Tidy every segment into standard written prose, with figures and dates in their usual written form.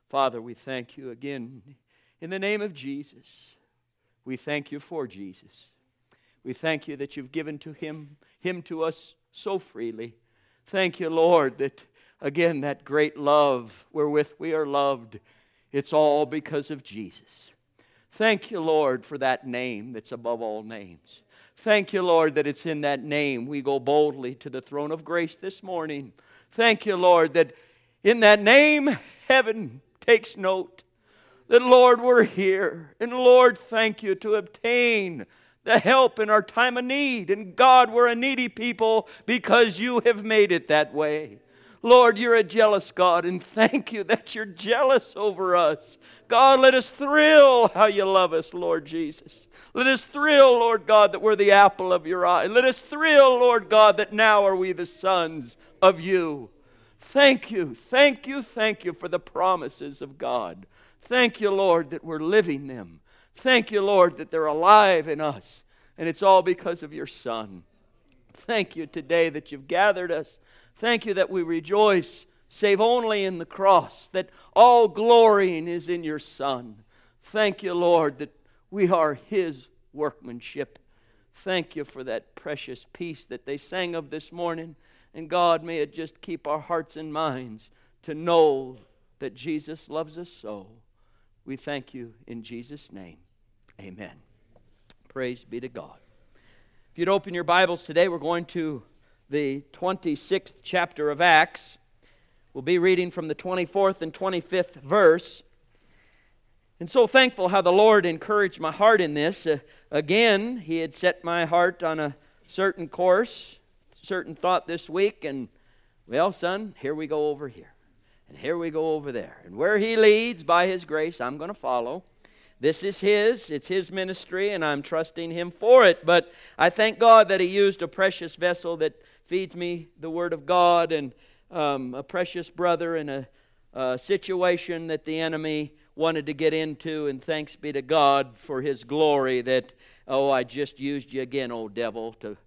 Father, we thank you again in the name of Jesus. We thank you for Jesus. We thank you that you've given to him to us so freely. Thank you, Lord, that again, that great love wherewith we are loved, it's all because of Jesus. Thank you, Lord, for that name that's above all names. Thank you, Lord, that it's in that name we go boldly to the throne of grace this morning. Thank you, Lord, that in that name heaven takes note. That, Lord, we're here. And, Lord, thank you to obtain the help in our time of need. And, God, we're a needy people because you have made it that way. Lord, you're a jealous God, and thank you that you're jealous over us. God, let us thrill how you love us, Lord Jesus. Let us thrill, Lord God, that we're the apple of your eye. Let us thrill, Lord God, that now are we the sons of you. Thank you, thank you, thank you for the promises of God. Thank you, Lord, that we're living them. Thank you, Lord, that they're alive in us. And it's all because of your Son. Thank you today that you've gathered us. Thank you that we rejoice, save only in the cross, that all glorying is in your Son. Thank you, Lord, that we are his workmanship. Thank you for that precious peace that they sang of this morning. And God, may it just keep our hearts and minds to know that Jesus loves us so. We thank you in Jesus' name. Amen. Praise be to God. If you'd open your Bibles today, we're going to the 26th chapter of Acts. We'll be reading from the 24th and 25th verse. And so thankful how the Lord encouraged my heart in this. Again, he had set my heart on a certain course, certain thought this week, and well, son, here we go over here, and here we go over there. And where he leads by his grace, I'm going to follow. This is it's his ministry, and I'm trusting him for it. But I thank God that he used a precious vessel that feeds me the Word of God, and a precious brother in a situation that the enemy wanted to get into, and thanks be to God for his glory that, I just used you again, old devil, to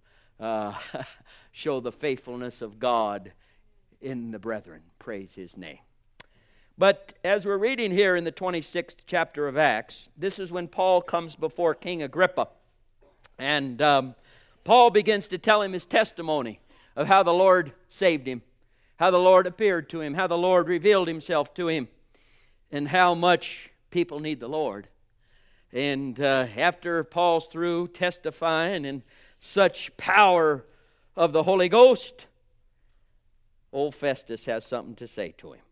show the faithfulness of God in the brethren. Praise his name. But as we're reading here in the 26th chapter of Acts, this is when Paul comes before King Agrippa. And Paul begins to tell him his testimony of how the Lord saved him, how the Lord appeared to him, how the Lord revealed himself to him, and how much people need the Lord. And after Paul's through testifying in such power of the Holy Ghost, old Festus has something to say to him.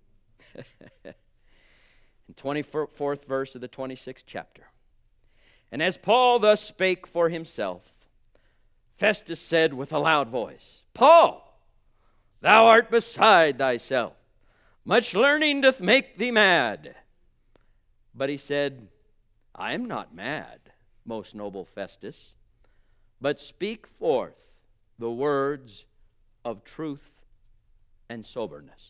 In 24th verse of the 26th chapter. And as Paul thus spake for himself, Festus said with a loud voice, Paul, thou art beside thyself. Much learning doth make thee mad. But he said, I am not mad, most noble Festus, but speak forth the words of truth and soberness.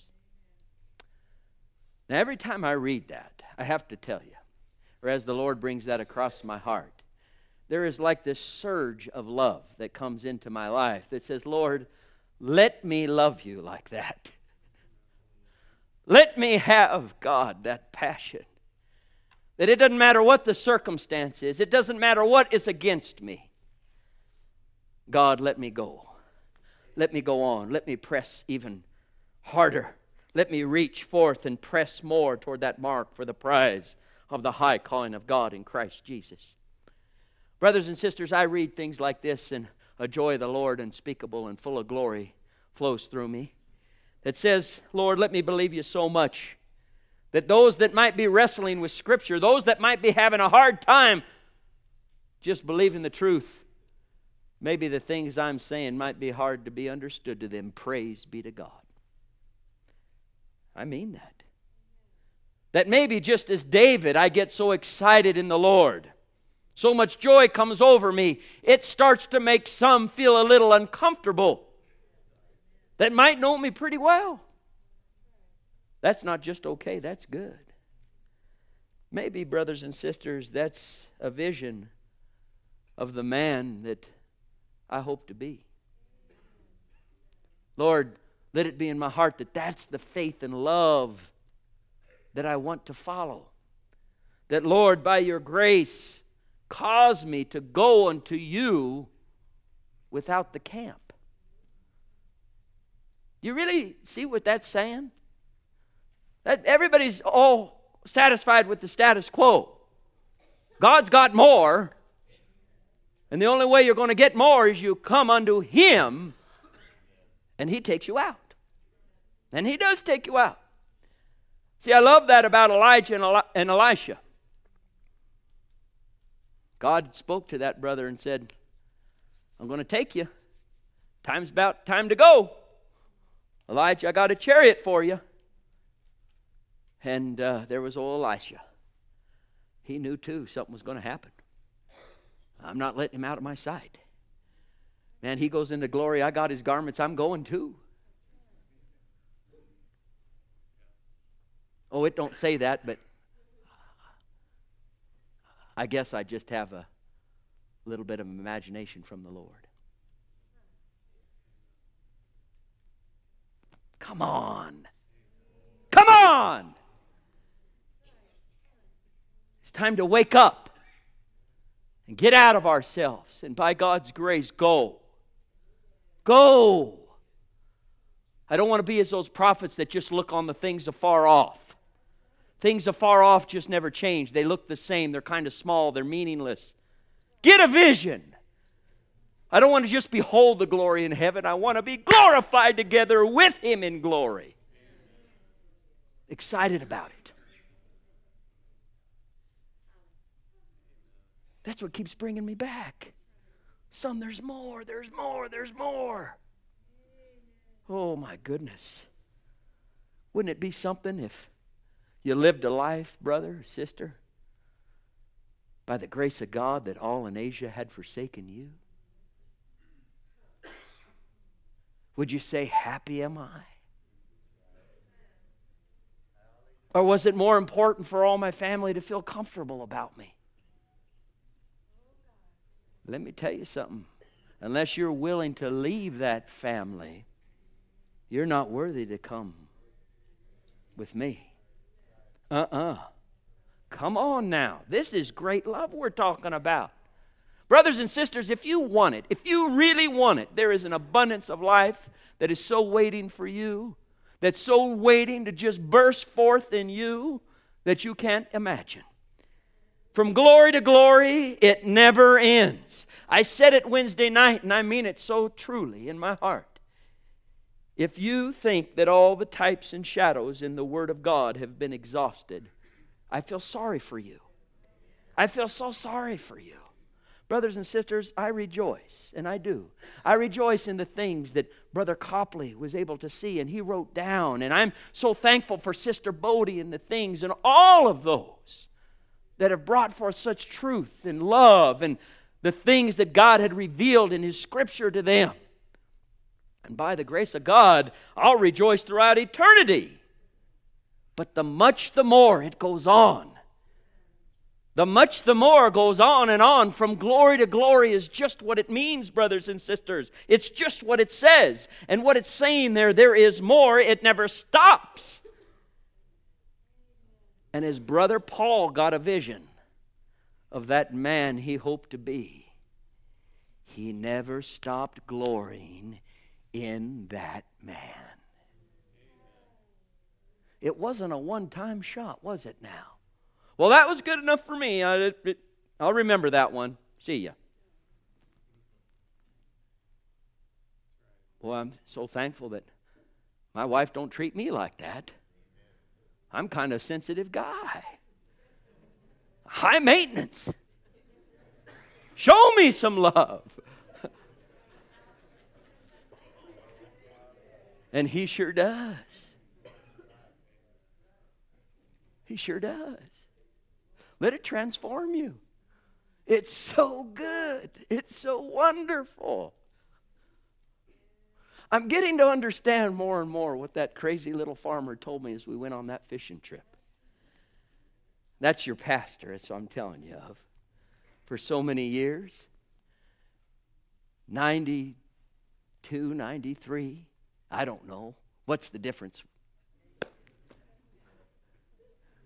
Now, every time I read that, I have to tell you, or as the Lord brings that across my heart, there is like this surge of love that comes into my life that says, Lord, let me love you like that. Let me have, God, that passion. That it doesn't matter what the circumstance is. It doesn't matter what is against me. God, let me go. Let me go on. Let me press even harder. Let me reach forth and press more toward that mark for the prize of the high calling of God in Christ Jesus. Brothers and sisters, I read things like this, and a joy of the Lord unspeakable and full of glory flows through me. That says, Lord, let me believe you so much that those that might be wrestling with Scripture, those that might be having a hard time just believing the truth, maybe the things I'm saying might be hard to be understood to them. Praise be to God. I mean that. That maybe just as David, I get so excited in the Lord. So much joy comes over me. It starts to make some feel a little uncomfortable. That might know me pretty well. That's not just okay, that's good. Maybe, brothers and sisters, that's a vision of the man that I hope to be. Lord, let it be in my heart that that's the faith and love that I want to follow. That, Lord, by your grace, cause me to go unto you without the camp. You really see what that's saying? That everybody's all satisfied with the status quo. God's got more, and the only way you're going to get more is you come unto Him, and He takes you out. And He does take you out. See, I love that about Elijah and Elisha. God spoke to that brother and said, I'm going to take you. Time's about time to go. Elijah, I got a chariot for you. And there was old Elisha. He knew too something was going to happen. I'm not letting him out of my sight. Man, he goes into glory. I got his garments. I'm going too. Oh, it don't say that, but I guess I just have a little bit of imagination from the Lord. Come on. Come on. It's time to wake up and get out of ourselves and by God's grace go. Go. I don't want to be as those prophets that just look on the things afar off. Things afar off just never change. They look the same. They're kind of small. They're meaningless. Get a vision. I don't want to just behold the glory in heaven. I want to be glorified together with Him in glory. Excited about it. That's what keeps bringing me back. Son, there's more, there's more, there's more. Oh my goodness. Wouldn't it be something if you lived a life, brother, sister, by the grace of God, that all in Asia had forsaken you? Would you say, happy am I? Or was it more important for all my family to feel comfortable about me? Let me tell you something. Unless you're willing to leave that family, you're not worthy to come with me. Come on now. This is great love we're talking about. Brothers and sisters, if you want it, if you really want it, there is an abundance of life that is so waiting for you, that's so waiting to just burst forth in you that you can't imagine. From glory to glory, it never ends. I said it Wednesday night, and I mean it so truly in my heart. If you think that all the types and shadows in the Word of God have been exhausted, I feel sorry for you. I feel so sorry for you. Brothers and sisters, I rejoice, and I do. I rejoice in the things that Brother Copley was able to see, and he wrote down. And I'm so thankful for Sister Bodie and the things, and all of those that have brought forth such truth and love, and the things that God had revealed in His Scripture to them. And by the grace of God, I'll rejoice throughout eternity. But the much the more it goes on. The much the more goes on and on. From glory to glory is just what it means, brothers and sisters. It's just what it says. And what it's saying there is more. It never stops. And as Brother Paul got a vision of that man he hoped to be, he never stopped glorying in that man. It wasn't a one-time shot, was it now? Well, that was good enough for me. I'll remember that one. See ya. Well, I'm so thankful that my wife don't treat me like that. I'm kind of a sensitive guy. High maintenance. Show me some love. And He sure does. He sure does. Let it transform you. It's so good. It's so wonderful. I'm getting to understand more and more what that crazy little farmer told me as we went on that fishing trip. That's your pastor, that's what I'm telling you of. For so many years. 92, 93. I don't know. What's the difference?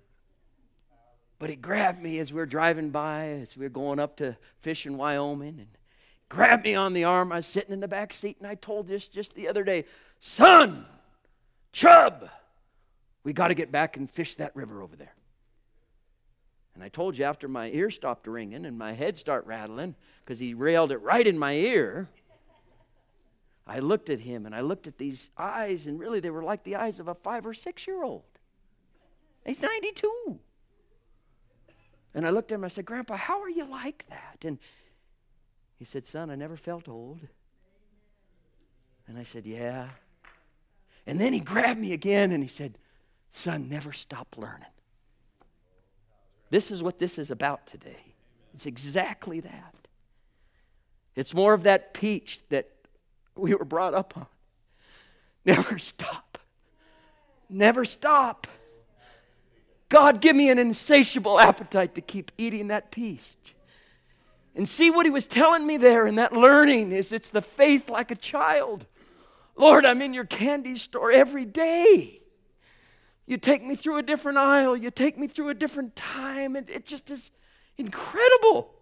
But he grabbed me as we were driving by, as we were going up to fish in Wyoming, and grabbed me on the arm. I was sitting in the back seat, and I told this just the other day, son, Chub, we got to get back and fish that river over there. And I told you after my ear stopped ringing and my head started rattling, because he railed it right in my ear, I looked at him and I looked at these eyes, and really they were like the eyes of a 5 or 6 year old. He's 92. And I looked at him and I said, Grandpa, how are you like that? And he said, son, I never felt old. And I said, yeah. And then he grabbed me again and he said, son, never stop learning. This is what this is about today. It's exactly that. It's more of that peach that we were brought up on. Never stop. Never stop. God, give me an insatiable appetite to keep eating that peach. And see what he was telling me there in that learning is it's the faith like a child. Lord, I'm in your candy store every day. You take me through a different aisle. You take me through a different time. And it just is incredible.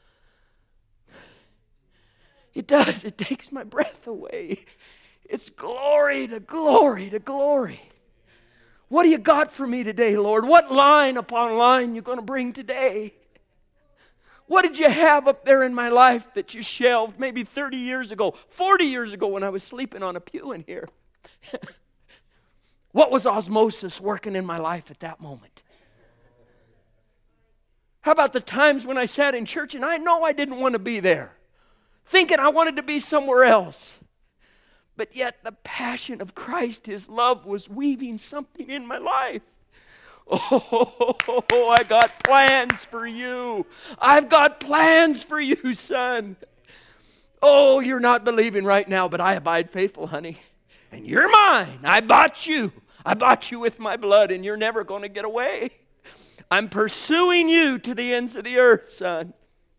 It does. It takes my breath away. It's glory to glory to glory. What do you got for me today, Lord? What line upon line you going to bring today? What did you have up there in my life that you shelved maybe 30 years ago, 40 years ago when I was sleeping on a pew in here? What was osmosis working in my life at that moment? How about the times when I sat in church and I know I didn't want to be there, thinking I wanted to be somewhere else? But yet the passion of Christ, his love, was weaving something in my life. Oh, I got plans for you. I've got plans for you, son. Oh, you're not believing right now, but I abide faithful, honey. And you're mine. I bought you. I bought you with my blood, and you're never going to get away. I'm pursuing you to the ends of the earth, son.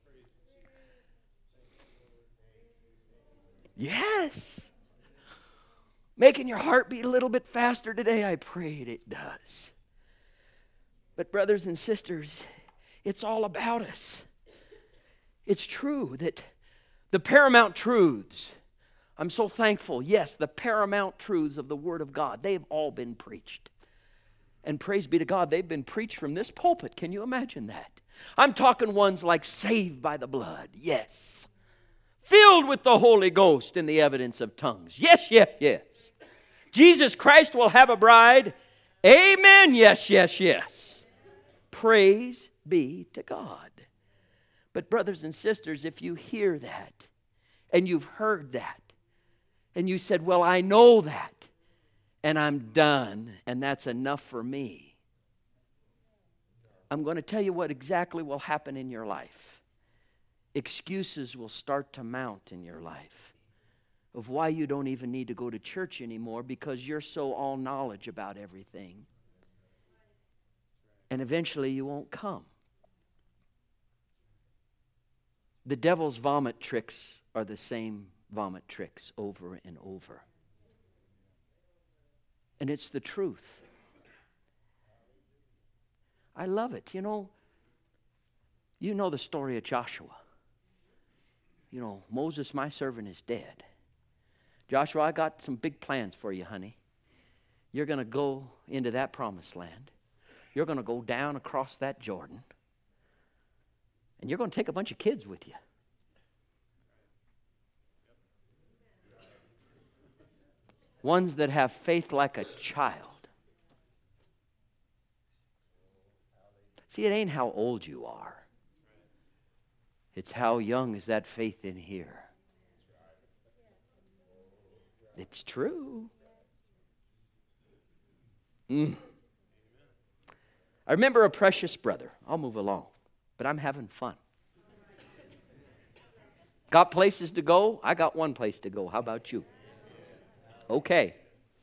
Yes. Making your heart beat a little bit faster today, I prayed it does. But brothers and sisters, it's all about us. It's true that the paramount truths, I'm so thankful, yes, the paramount truths of the Word of God, they've all been preached. And praise be to God, they've been preached from this pulpit. Can you imagine that? I'm talking ones like saved by the blood, yes. Filled with the Holy Ghost and the evidence of tongues, yes, yes, yes. Jesus Christ will have a bride, amen, yes, yes, yes. Praise be to God. But brothers and sisters, if you hear that, and you've heard that, and you said, well, I know that, and I'm done, and that's enough for me, I'm going to tell you what exactly will happen in your life. Excuses will start to mount in your life of why you don't even need to go to church anymore, because you're so all knowledge about everything. And eventually you won't come. The devil's vomit tricks are the same vomit tricks over and over. And it's the truth. I love it. You know the story of Joshua. Moses, my servant, is dead. Joshua, I got some big plans for you, honey. You're going to go into that promised land. You're going to go down across that Jordan. And you're going to take a bunch of kids with you. Ones that have faith like a child. See, it ain't how old you are. It's how young is that faith in here. It's true. I remember a precious brother. I'll move along, but I'm having fun. Got places to go? I got one place to go. How about you? Okay.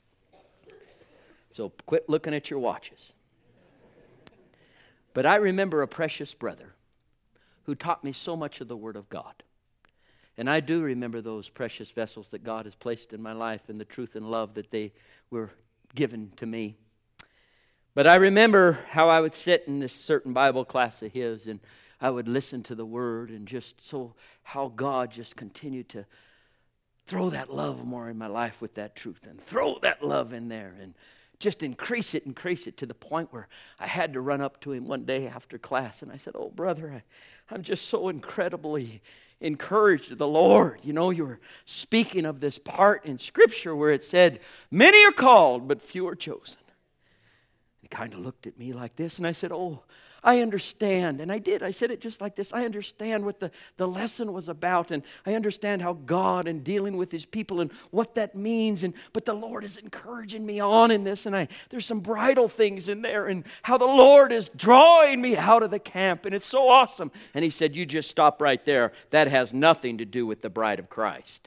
So quit looking at your watches. But I remember a precious brother who taught me so much of the Word of God. And I do remember those precious vessels that God has placed in my life and the truth and love that they were given to me. But I remember how I would sit in this certain Bible class of his, and I would listen to the Word, and just so how God just continued to throw that love more in my life with that truth, and throw that love in there, and just increase it to the point where I had to run up to him one day after class, and I said, "Oh, brother, I'm just so incredibly encouraged of the Lord. You know, you were speaking of this part in Scripture where it said, 'Many are called, but few are chosen.'" He kind of looked at me like this, and I said, "Oh, I understand." And I did. I said it just like this. I understand what the lesson was about, and I understand how God and dealing with His people and what that means. But the Lord is encouraging me on in this, and there's some bridal things in there, and how the Lord is drawing me out of the camp, and it's so awesome. And He said, "You just stop right there. That has nothing to do with the bride of Christ."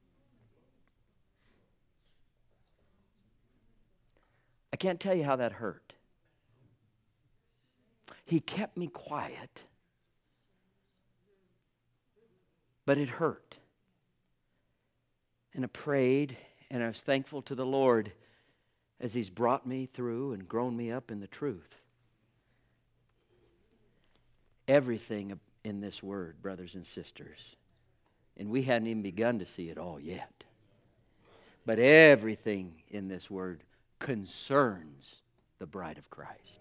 I can't tell you how that hurt. He kept me quiet, but it hurt. And I prayed, and I was thankful to the Lord as He's brought me through and grown me up in the truth. Everything in this Word, brothers and sisters, and we hadn't even begun to see it all yet, but everything in this Word concerns the bride of Christ.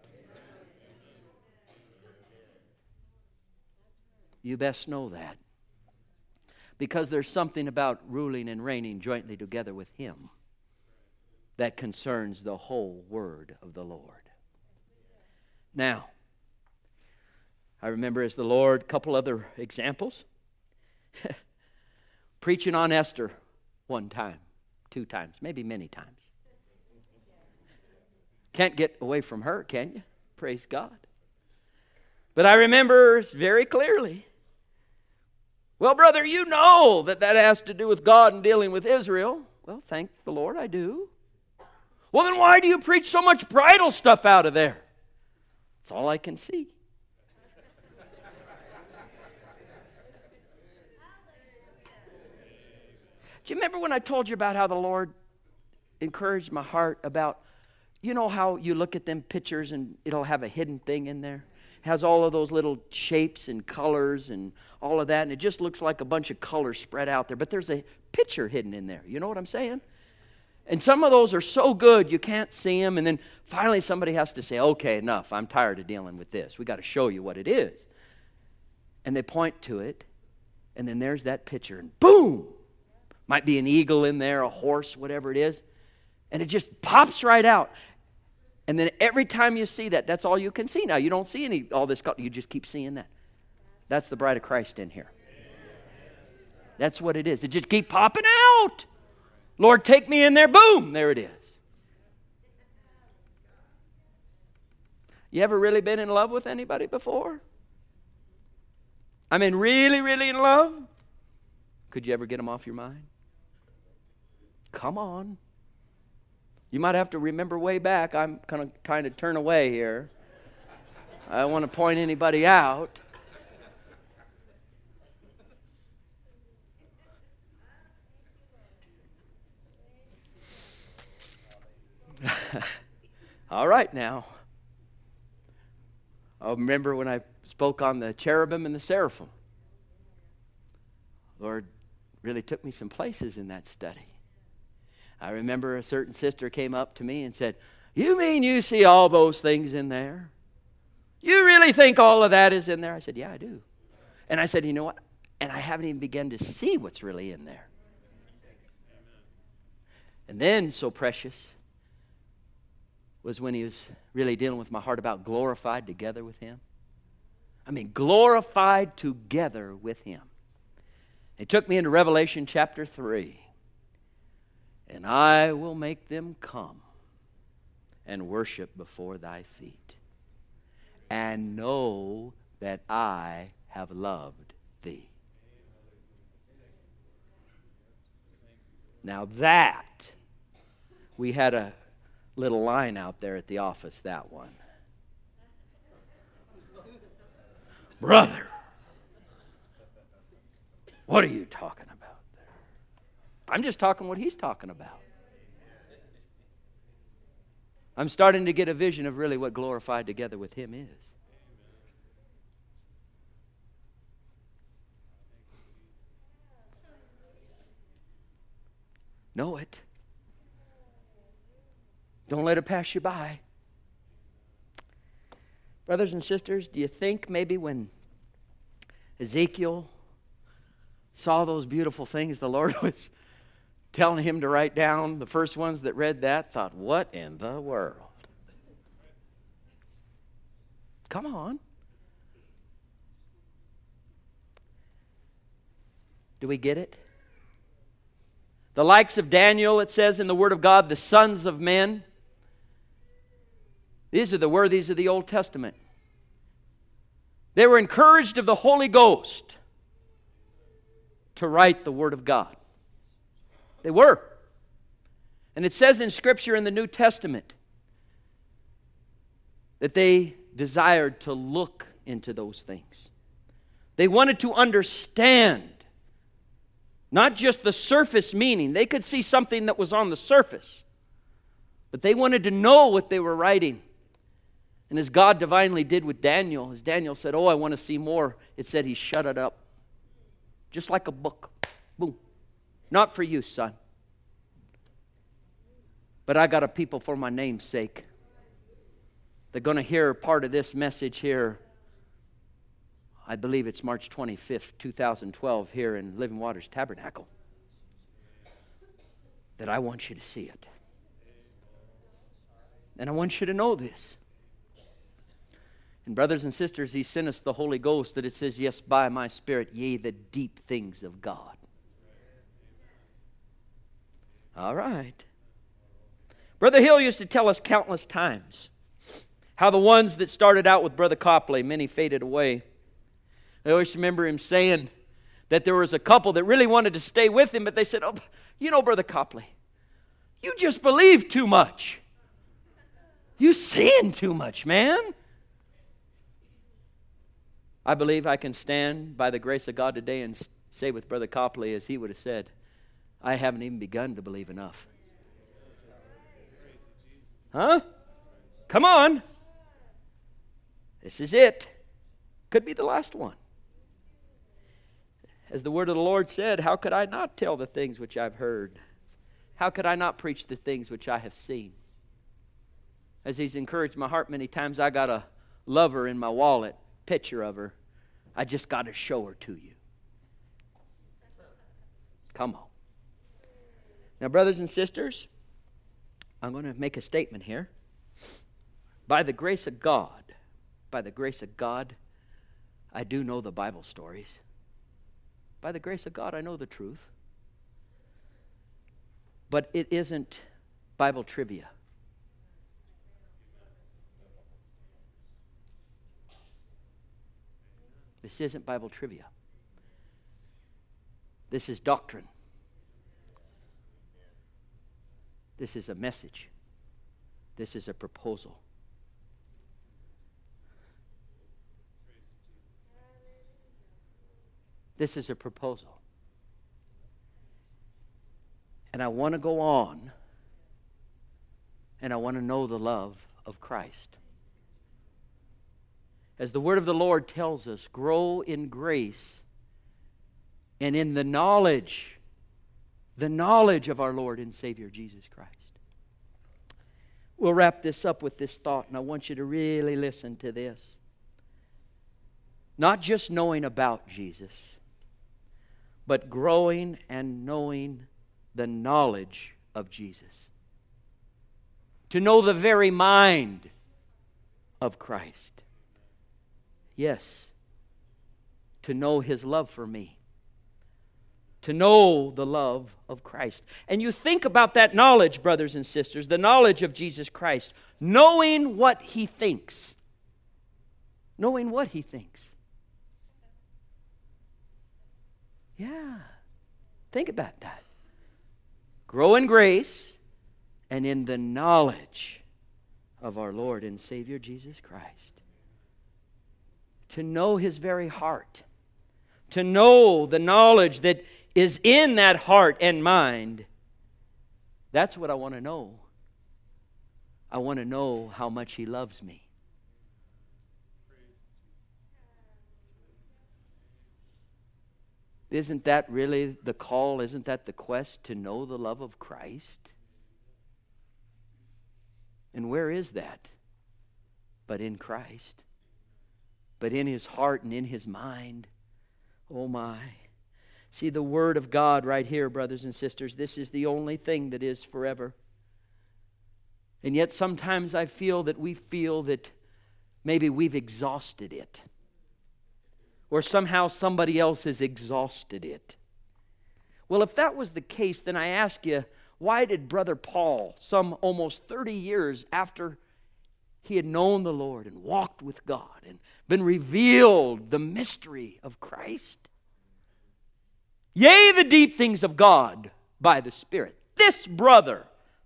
You best know that. Because there's something about ruling and reigning jointly together with Him that concerns the whole word of the Lord. Now, I remember as the Lord, a couple other examples. Preaching on Esther one time, 2 times, maybe many times. Can't get away from her, can you? Praise God. But I remember very clearly, "Well, brother, you know that has to do with God and dealing with Israel." "Well, thank the Lord, I do." "Well, then why do you preach so much bridal stuff out of there?" "That's all I can see." Do you remember when I told you about how the Lord encouraged my heart about, you know how you look at them pictures and it'll have a hidden thing in there? Has all of those little shapes and colors and all of that, and it just looks like a bunch of colors spread out there, but there's a picture hidden in there. You know what I'm saying? And some of those are so good you can't see them, and then finally somebody has to say, "Okay, enough, I'm tired of dealing with this. We got to show you what it is." And they point to it, and then there's that picture, and boom! Might be an eagle in there, a horse, whatever it is, and it just pops right out. And then every time you see that, that's all you can see now. You don't see all this color. You just keep seeing that. That's the bride of Christ in here. That's what it is. It just keep popping out. Lord, take me in there. Boom, there it is. You ever really been in love with anybody before? I mean, really, really in love? Could you ever get them off your mind? Come on. You might have to remember way back. I'm kind of trying to turn away here. I don't want to point anybody out. All right now. I remember when I spoke on the cherubim and the seraphim. Lord really took me some places in that study. I remember a certain sister came up to me and said, "You mean you see all those things in there? You really think all of that is in there?" I said, "Yeah, I do." And I said, "You know what? And I haven't even begun to see what's really in there." And then, so precious, was when He was really dealing with my heart about glorified together with Him. I mean, glorified together with Him. He took me into Revelation chapter 3. "And I will make them come and worship before thy feet, and know that I have loved thee." Now that, we had a little line out there at the office, that one. "Brother, what are you talking about there?" I'm just talking what he's talking about. I'm starting to get a vision of really what glorified together with Him is. Know it. Don't let it pass you by. Brothers and sisters, do you think maybe when Ezekiel saw those beautiful things the Lord was telling him to write down, the first ones that read that thought, what in the world? Come on. Do we get it? The likes of Daniel, it says in the Word of God, the sons of men. These are the worthies of the Old Testament. They were encouraged of the Holy Ghost to write the Word of God. They were. And it says in Scripture in the New Testament that they desired to look into those things. They wanted to understand not just the surface meaning. They could see something that was on the surface, but they wanted to know what they were writing. And as God divinely did with Daniel, as Daniel said, oh, I want to see more, it said he shut it up. Just like a book. Boom. Not for you, son. But I got a people for my name's sake. They're going to hear part of this message here. I believe it's March 25th, 2012 here in Living Waters Tabernacle. That I want you to see it. And I want you to know this. And brothers and sisters, He sent us the Holy Ghost that it says, yes, by my Spirit, yea, the deep things of God. All right. Brother Hill used to tell us countless times how the ones that started out with Brother Copley, many faded away. I always remember him saying that there was a couple that really wanted to stay with him, but they said, oh, you know, Brother Copley, you just believe too much. You sin too much, man. I believe I can stand by the grace of God today and say with Brother Copley, as he would have said, I haven't even begun to believe enough. Huh? Come on. This is it. Could be the last one. As the word of the Lord said, how could I not tell the things which I've heard? How could I not preach the things which I have seen? As He's encouraged my heart many times, I got a lover in my wallet, picture of her. I just got to show her to you. Come on. Now, brothers and sisters, I'm going to make a statement here. By the grace of God, I do know the Bible stories. By the grace of God, I know the truth. But it isn't Bible trivia. This isn't Bible trivia. This is doctrine. This is a message. This is a proposal. This is a proposal. And I want to go on, and I want to know the love of Christ. As the word of the Lord tells us, grow in grace and in the knowledge of our Lord and Savior Jesus Christ. We'll wrap this up with this thought, and I want you to really listen to this. Not just knowing about Jesus, but growing and knowing the knowledge of Jesus. To know the very mind of Christ. Yes, to know His love for me. To know the love of Christ. And you think about that knowledge, brothers and sisters, the knowledge of Jesus Christ, knowing what He thinks. Knowing what He thinks. Yeah. Think about that. Grow in grace and in the knowledge of our Lord and Savior Jesus Christ. To know His very heart. To know the knowledge that is in that heart and mind. That's what I want to know. I want to know how much He loves me. Isn't that really the call? Isn't that the quest, to know the love of Christ? And where is that? But in Christ. But in His heart and in His mind. Oh my. See, the Word of God right here, brothers and sisters, this is the only thing that is forever. And yet sometimes I feel that maybe we've exhausted it. Or somehow somebody else has exhausted it. Well, if that was the case, then I ask you, why did Brother Paul, some almost 30 years after he had known the Lord and walked with God and been revealed the mystery of Christ, yea, the deep things of God by the Spirit, this brother,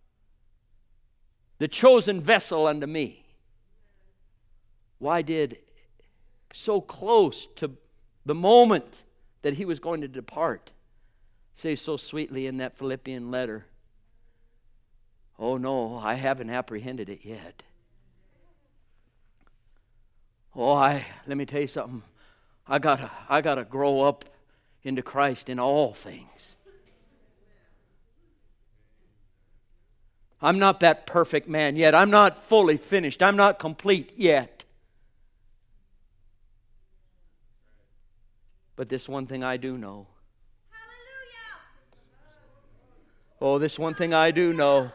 the chosen vessel unto me, why did so close to the moment that he was going to depart say so sweetly in that Philippian letter, oh no, I haven't apprehended it yet. Let me tell you something. I gotta grow up into Christ in all things. I'm not that perfect man yet. I'm not fully finished. I'm not complete yet. But this one thing I do know. Oh, this one thing I do know.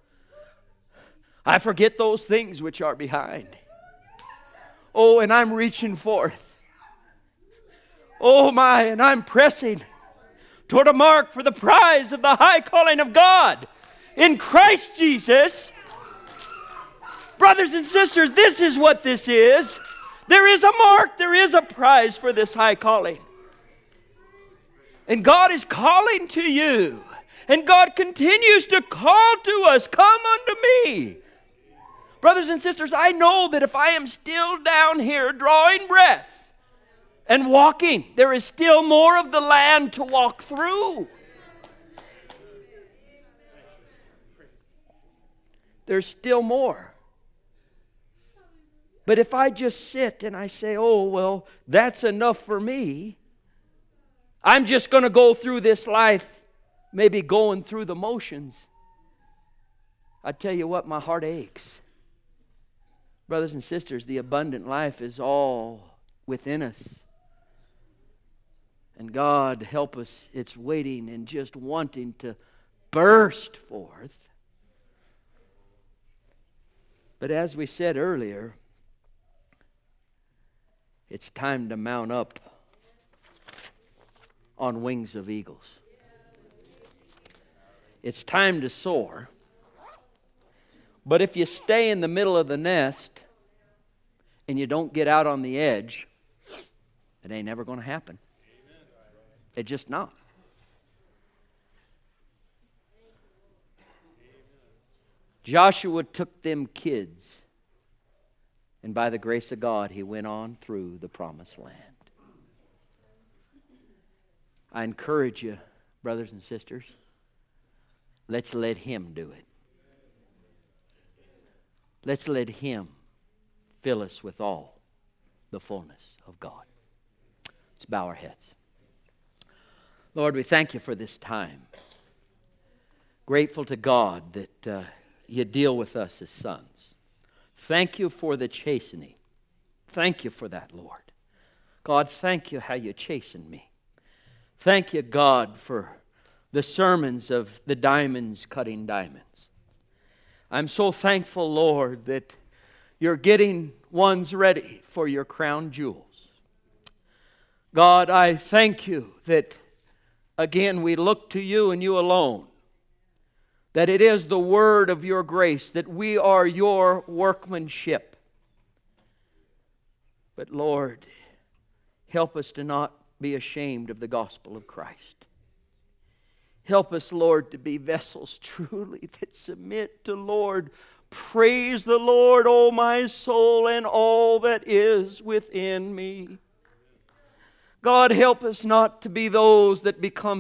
I forget those things which are behind. Oh, and I'm reaching forth. Oh my, and I'm pressing toward a mark for the prize of the high calling of God in Christ Jesus. Brothers and sisters, this is what this is. There is a mark, there is a prize for this high calling. And God is calling to you. And God continues to call to us, come unto me. Brothers and sisters, I know that if I am still down here drawing breath and walking, there is still more of the land to walk through. There's still more. But if I just sit and I say, oh, well, that's enough for me, I'm just going to go through this life, maybe going through the motions, I tell you what, my heart aches. Brothers and sisters, the abundant life is all within us. And God help us, it's waiting and just wanting to burst forth. But as we said earlier, it's time to mount up on wings of eagles. It's time to soar. But if you stay in the middle of the nest and you don't get out on the edge, it ain't never going to happen. It's just not. Joshua took them kids, and by the grace of God, he went on through the promised land. I encourage you, brothers and sisters, let's let Him do it. Let's let Him fill us with all the fullness of God. Let's bow our heads. Lord, we thank You for this time. Grateful to God that You deal with us as sons. Thank You for the chastening. Thank You for that, Lord. God, thank You how You chasten me. Thank You, God, for the sermons of the diamonds cutting diamonds. I'm so thankful, Lord, that You're getting ones ready for Your crown jewels. God, I thank You that, again, we look to You and You alone. That it is the word of Your grace, that we are Your workmanship. But Lord, help us to not be ashamed of the gospel of Christ. Help us, Lord, to be vessels truly that submit to Lord. Praise the Lord, O my soul, and all that is within me. God, help us not to be those that become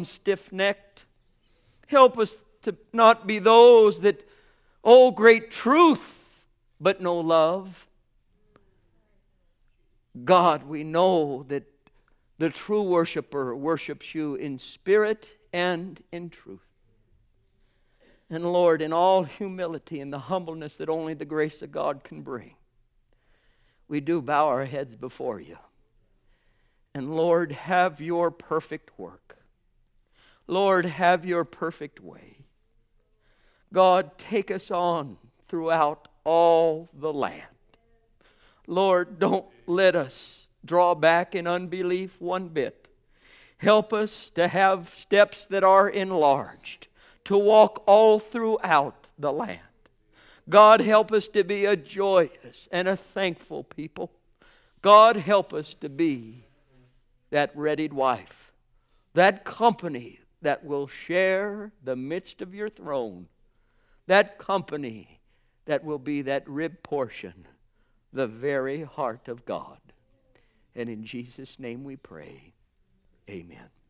stiff-necked. Help us to not be those that, oh, great truth but no love. God, we know that the true worshiper worships you in spirit and in truth. And Lord, in all humility and the humbleness that only the grace of God can bring, we do bow our heads before you. And Lord, have your perfect work. Lord, have your perfect way. God, take us on throughout all the land. Lord, don't let us draw back in unbelief one bit. Help us to have steps that are enlarged, to walk all throughout the land. God, help us to be a joyous and a thankful people. God, help us to be that readied wife, that company that will share the midst of your throne, that company that will be that rib portion, the very heart of God. And in Jesus' name we pray. Amen.